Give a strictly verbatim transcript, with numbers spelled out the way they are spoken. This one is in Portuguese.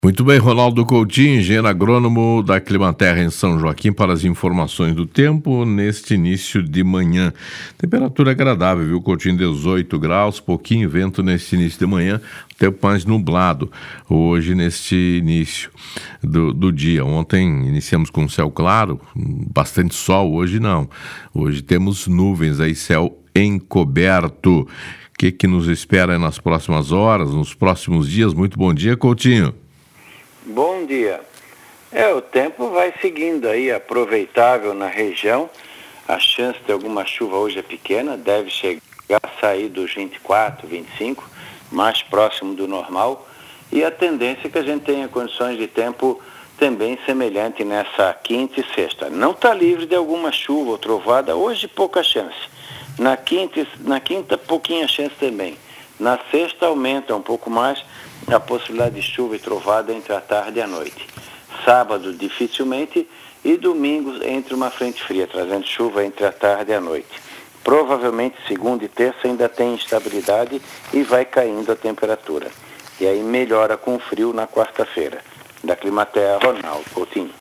Muito bem, Ronaldo Coutinho, engenheiro agrônomo da Climaterra em São Joaquim, para as informações do tempo neste início de manhã. Temperatura agradável, viu, Coutinho? dezoito graus, pouquinho vento neste início de manhã, tempo mais nublado hoje neste início do, do dia. Ontem iniciamos com céu claro, bastante sol, hoje não. Hoje temos nuvens aí, céu encoberto. O que, que nos espera nas próximas horas, nos próximos dias? Muito bom dia, Coutinho. Bom dia. É, o tempo vai seguindo aí, aproveitável na região. A chance de alguma chuva hoje é pequena, deve chegar a sair dos vinte e quatro, vinte e cinco, mais próximo do normal. E a tendência é que a gente tenha condições de tempo também semelhante nessa quinta e sexta. Não está livre de alguma chuva ou trovada, hoje pouca chance. Na quinta, na quinta pouquinha chance também. Na sexta aumenta um pouco mais a possibilidade de chuva e trovada entre a tarde e a noite. Sábado dificilmente e domingo entre uma frente fria, trazendo chuva entre a tarde e a noite. Provavelmente segunda e terça ainda tem instabilidade e vai caindo a temperatura. E aí melhora com frio na quarta-feira. Da Climaterra, Ronaldo Coutinho.